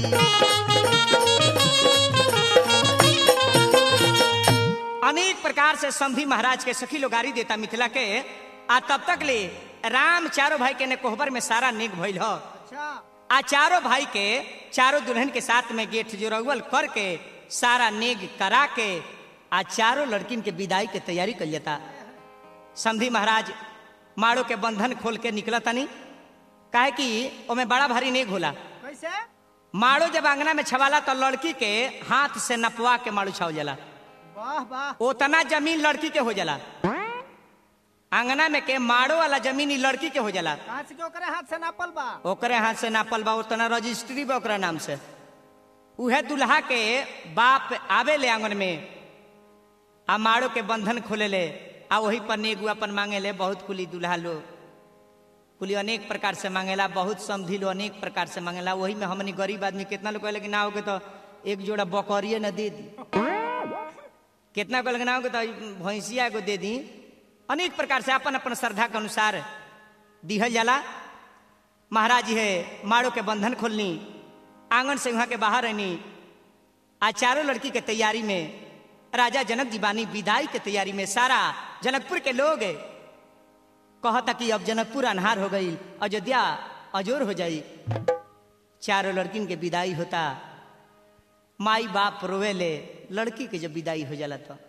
अनेक प्रकार से समधी महाराज के सखी लोगारी देता मिथिला के आ तब तक ले राम चारों भाई के ने कोहबर में सारा नेक भइल हो अच्छा आ चारों भाई के चारों दुल्हन के साथ में गेठ जोरवल करके सारा नेग करा के आज चारों लड़किन के विदाई के तैयारी कर जाता। समधी महाराज माड़ो के बंधन खोल के निकला तनी, काहे कि ओमे बड़ा भारी नेग होला। कैसे? माड़ो जब अंगना में छवाला तो लड़की के हाथ से नपवा के माड़ो छाव जाला। वाह वाह। उतना जमीन लड़की के हो जाला। अंगना में के माड़ो वाला जमीन ही लड़की के हो जाला। कहाँ से ओकरे हाथ से नापल बा? ओकरे हाथ से नापल बा, उतना रजिस्ट्री बा ओकरा नाम से। उहे दुल्हा के बाप आवे ले आंगन में आ माड़ो के बंधन खोले ले आ वही पर नेगु अपन मांगे ले। बहुत कुली दुल्हा लो कुली अनेक प्रकार से मांगेला, बहुत समझी लो अनेक प्रकार से मांगेला। वही में हमनी गरीब आदमी कितना लोग कहले कि ना होगे तो एक जोड़ा बकरिए न दे दी, कितना कहले कि ना होगे तो भैंसिया को दे दी। अनेक प्रकार से अपन अपन श्रद्धा के अनुसार दिहल जाला। महाराज जी है माड़ो के बंधन खोलनी, आंगन से वहां के बाहर रहनी। आज चारों लड़की के तैयारी में राजा जनक जी बानी, विदाई के तैयारी में सारा जनकपुर के लोग कहता कि अब जनकपुर अन्हार हो गई, अयोध्या अजोर हो जाई। चारों लड़किन के विदाई होता, माई बाप रोवे ले। लड़की के जब विदाई हो जाला तो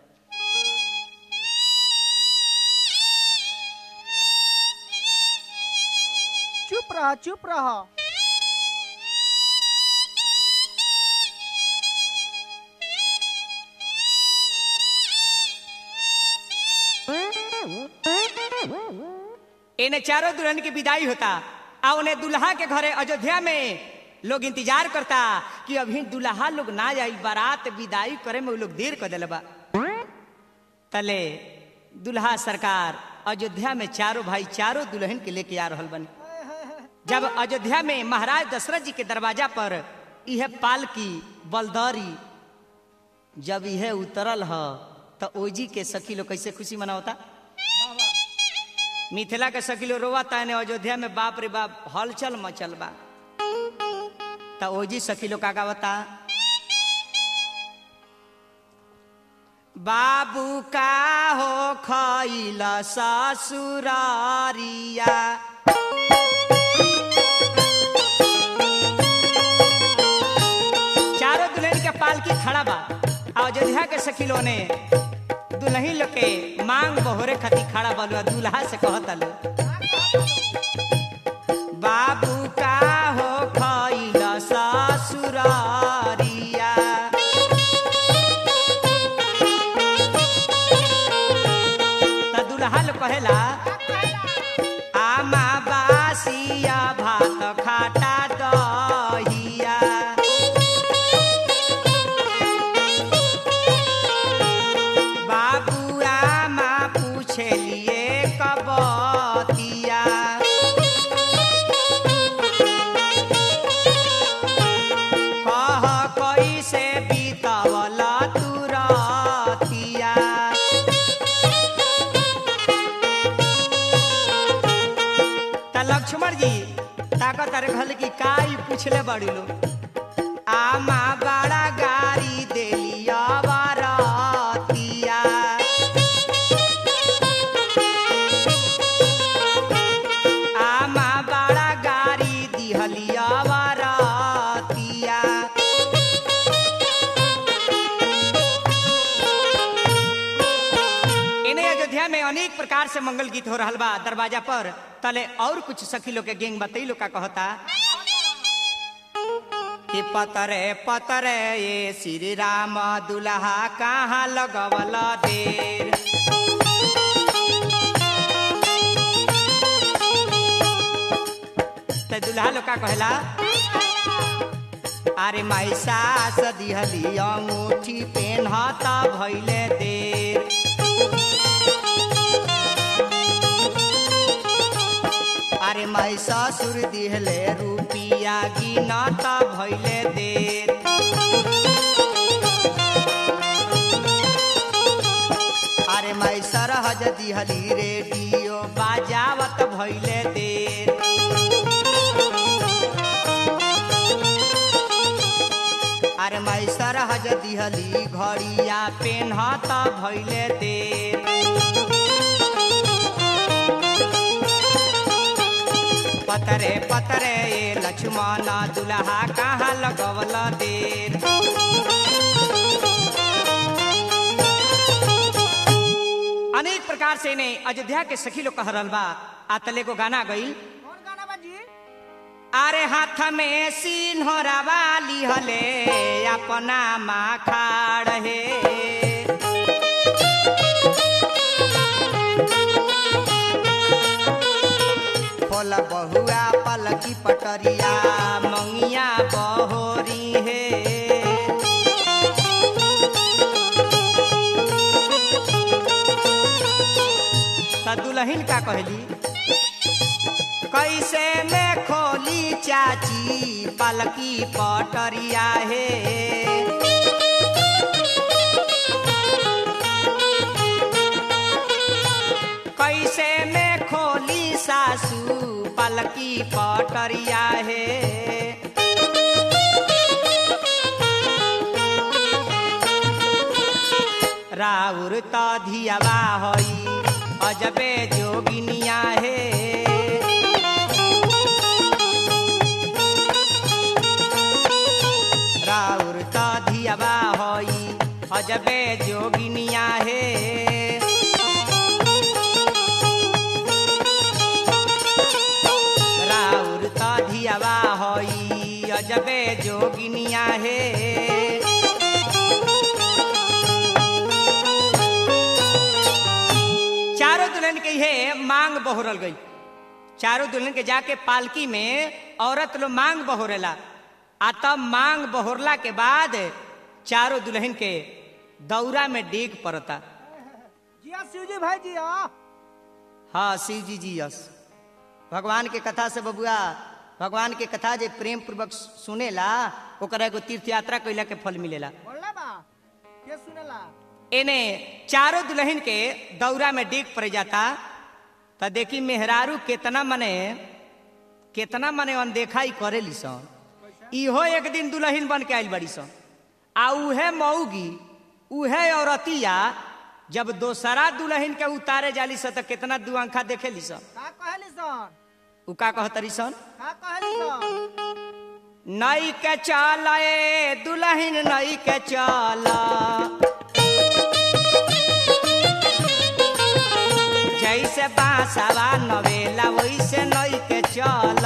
चुप रह चुप रह। इन्हें चारों दुल्हन की विदाई होता आ उन्हें दुल्हा के घरे अयोध्या में लोग इंतजार करता कि अभी दुल्हा लोग ना जाई, बारात विदाई करे में वो लोग देर कर दिले बा। तले दुल्हा सरकार अयोध्या में चारों भाई चारों दुल्हन के लेके आ रहल बनी। जब अयोध्या में महाराज दशरथ जी के दरवाजा पर यह पालकी बलदौरी जब यह उतरल ह तो ओजी के सखी लोग कैसे खुशी मनावता। मिथिला के सखी लोग रोवाता है, अयोध्या में बाप रे बाप हलचल मचल बा। तो ओजी सखी लोग का गावता, बाबू का हो खइला ससुरारिया, चारों दुल्हन के पालकी खड़ा बा। अयोध्या के सखी लोग ने दुल्ही लोग के मांग बहोरे खती खड़ा बलुआ। दुल्हा से कहता लो, बाबू का हो खइला ससुरारिया, त दुल्हा लोग कहेला, आमा बासिया भात खाटा दहिया, बाबुआ माँ पूछे लिए कबतिया, कह कैसे बीतवला तुरतिया। त लक्ष्मण जी ताकत घल की काई पूछले बड़ी लो, आमा बड़ा गारी देलिया बारातिया, आमा बड़ा गारी दिहलिया बारातिया। इन्हें अयोध्या में अनेक प्रकार से मंगल गीत हो रहा बा। दरवाजा पर तले और कुछ सखी लोग के गेंग बतई लोग का कहता कि पतरे पतरे ये श्री राम दुल्हा कहाँ लगवल देर, ते दुल्हा लोग का कहला, अरे माई सास दिहली अंगूठी पेन्हता भइले देर, अरे माई ससुर दिहले रुपिया गिनता भइले देर, अरे माई सरहज दिहली रेडियो बाजावत भइले देर, अरे माई सरहज दिहली घड़िया पेन्हता भइले देर, पतरे पतरे ये लक्ष्मण दुल्हा कहाँ लगवल देर। अनेक प्रकार से ने अयोध्या के सखी लोग कह रहल बा। आ तले को गाना गई। कौन गाना बाजी? अरे हाथ में सिन्होरा वाली हले अपना माखाड़ है। फल बहुआ पलकी पटरिया मंगिया बहोरी है। दुल्हन का कहली कैसे में खोली चाची पलकी पटरिया है। कैसे में खोली सासू पलकी पटरिया है। राउर तो धियावा होई अजबे जोगिनिया है। राउर तो धियावा होई अजबे जोगिनिया है। राउर तो धियावा होई अजबे जोगिनिया है। चारों दुल्हन के है मांग बहोरल गई। चारों दुल्हन के जाके पालकी में औरत लोग मांग बहोरेला। आ तब मांग बहोरला के बाद चारों दुल्हन के दौरा में डेग पड़ता। जिया शिव जी भाई जिया। हाँ शिव जी जी यस। भगवान के कथा से बबुआ, भगवान के कथा जे प्रेम पूर्वक सुनेला ओकरा एगो तीर्थ यात्रा कइला के फल मिलेला। बोलला बा के सुनेला। एने चारों दुल्हन के दौरा में डेग पड़ जाता। तो देखी मेहरारू केतना मने अनदेखा ही करे लीसन। इहो एक दिन दुल्हन बन के आइल बड़ी सन। आ उहे मऊगी उहे औरतिया जब दोसरा दुल्हन के उतारे जाली सन तो केतना दुआंखा देखे लीसन। का कहली सन? उ का कहतरी सन? का कहली सन? नई के चल ए दुल्हन नई के चल। जैसे बांसवा नवेला वैसे नई के चल।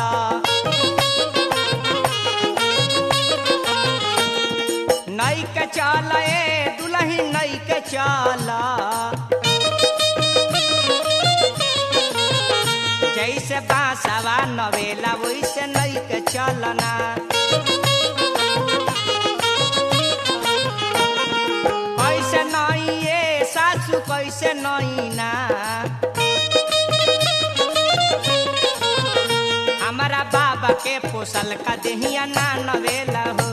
नई के चल ए दुल्हन नई के चल। जैसे बांसवा नवेला वैसे नई के चलना। कैसे नई ए सासू कैसे नई ना। हमारा बाबा के पोसल का देहिया ना नवेला हो।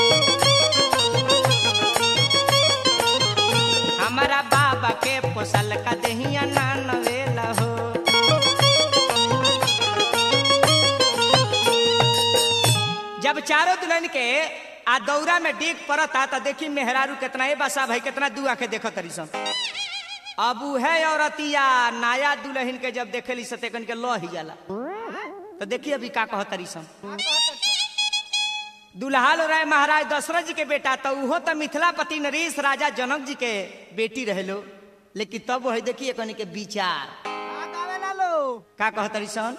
हमारा बाबा के पोसल का देहिया ना नवेला हो। जब चारों दुल्हन के आ दौरा में डेग पड़ता तो देखी मेहरारू कितना ए बसा भाई कितना दुआ के देखत तरी सन। अब है औरतिया नया दुल्हन के जब देखे ली सतेकन के लह ही जाला। तो देखिए अभी का कहत तरी सन। दुल्हाल राय महाराज दशरथ जी के बेटा तो उहो तो मिथिलापति नरेश राजा जनक जी के बेटी रहेलो। लेकिन तब वही देखिए कनी के विचार का कहत तरी सन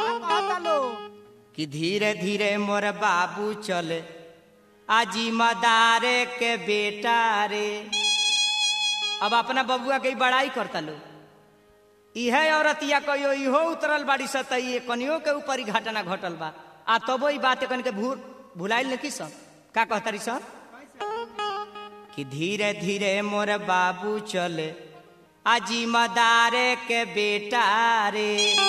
कि धीरे धीरे मोर बाबू चले आजी मदारे के बेटा रे। अब अपना बबुआ के बड़ाई करता लो। इहे औरतिया कहियो इहो उतरल बाड़ी सतई कनियो के ऊपर ही घटना घटल बा। आ तबो ई बात कन के भुलाइल न की सन। का कहतरी सन कि धीरे धीरे मोर बाबू चले आजी मदारे के बेटा रे।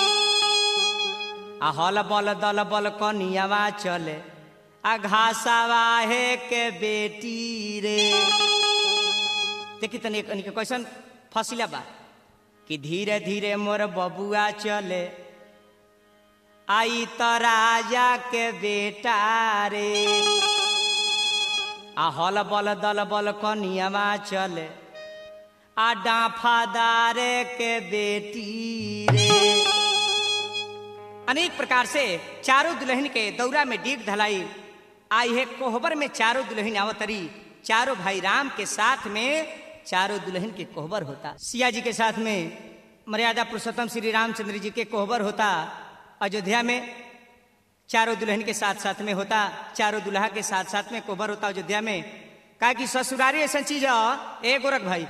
आ हल बल दल बल कनियावा चले आ घासावा है के बेटी रे। देखी तनी के क्वेश्चन फसिला बा कि धीरे धीरे मोर बबुआ चले आई तो राजा के बेटा रे। आ हल बल दल बल कनियावा चले आ डाफादारे के बेटी रे। अनेक प्रकार से चारों दुल्हन के दौरा में डेग धलाई आई है। कोहबर में चारों दुल्हन आवतरी चारों भाई राम के साथ में चारों दुल्हन के कोहबर होता। सिया जी के साथ में मर्यादा पुरुषोत्तम श्री रामचंद्र जी के कोहबर होता। अयोध्या में चारों दुल्हन के साथ साथ में होता, चारों दुल्हा के साथ साथ में कोहबर होता अयोध्या में। कहा कि ससुरारी ऐसा चीज है। ए गोरख भाई,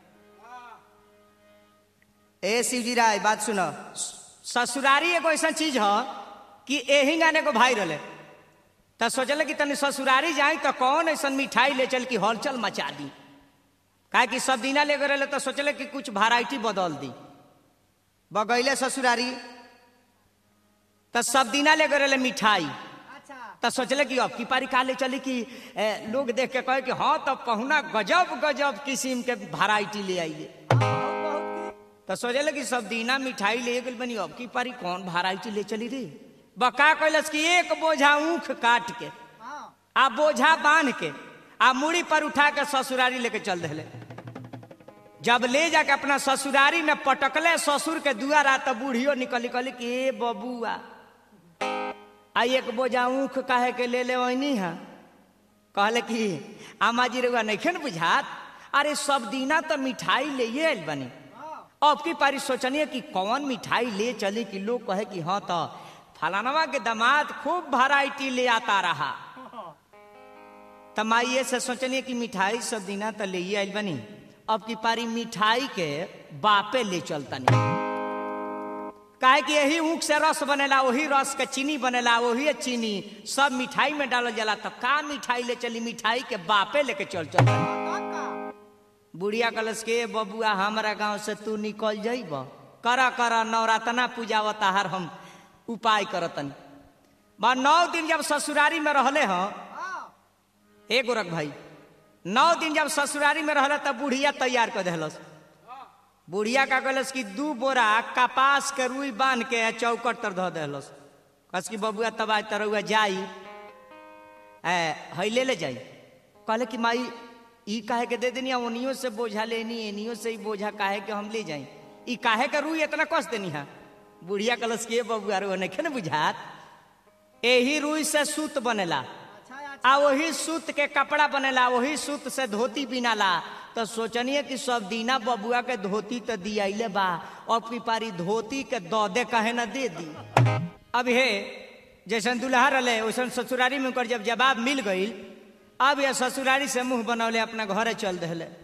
ए शिवजी राय, बात सुनो। ससुरारी एगो ऐसा चीज है कि यही गाने को भाई रहे तो सोचले कि तनी ससुरारी जाए तो कौन ऐसा मिठाई ले चल की हलचल मचा दी। कहा कि सब दिना ले गए तो सोचले कि कुछ वैरायटी बदल दी। बगैले ससुरारी तो सब दिना ले गए मिठाई। अच्छा तो सोचले कि अब की पारी का ले चली कि लोग देख के कहे कि हाँ तो पहुना गजब गजब किस्म के वैरायटी ले आइए। तो सोचले कि सब दीना मिठाई ले गई बनी, अब की पारी कौन वैरायटी ले चली रे। बका कैलस कि एक बोझा ऊख काट के आ बोझा बांध के आ मुड़ी पर उठा के ससुरारी लेके चल दिले। जब ले जाके अपना ससुरारी में पटकले ससुर के दुआरा तो बूढ़ियो निकली कहली कि ए बबुआ आ एक बोझा ऊख काहे के ले ले वही है। कहले कि आमा जी रुआ नहीं न बुझात, अरे सब दीना तो मिठाई ले आयल बनी। अब की पारी सोचनिए कि कौन मिठाई ले चली कि लोग कहे कि हाँ तो फलानवा के दामाद खूब वैरायटी ले आता रहा। तमाइए से सोचनिए कि मिठाई सब दीना तो ले आयल बनी। अब की पारी मिठाई के बापे ले चलतनी। काहे कि यही ऊख से रस बनेला, वही रस के चीनी बनेला, वही चीनी सब मिठाई में डालल जाला। तो का मिठाई ले चली, मिठाई के बापे लेके चल बुढ़िया कलश के बबुआ हमारा गांव से तू निकल जाइब, करा करा नवरातना पूजावता हर हम उपाय करतन। 9 दिन जब ससुरारी में रहले हैं ए गोरख भाई, 9 दिन जब ससुरारी में रहले तब बुढ़िया तैयार कर दिलस। बुढ़िया का कहलस कि 2 बोरा कपास के रुई बांध के चौकट तर धो दिलस। कस की बबुआ तब आज तरह जाई है ले जाई। कहले कि माई ई काहे के दे देनी, ओनियो से बोझा लेनी, एनियो से ही बोझा काहे के हम ले जाई, ई काहे के रुई इतना कस देनी है। बुढ़िया कलश के बबुआ रो नहीं न बुझात, यही रुई से सूत बनेला आ वही सूत के कपड़ा बनेला, वही सूत से धोती बिनाला। तो सोचनिए कि सब दीना बबुआ के धोती तो दियाइले बा, अब की पारी धोती के दौदे कहे न दे दी। अब हे जैसन दुल्हा रहे वैसन ससुरारी में कर जब जवाब मिल गई, अब यह ससुरारी से मुंह बनौले अपना घरे चल दिले।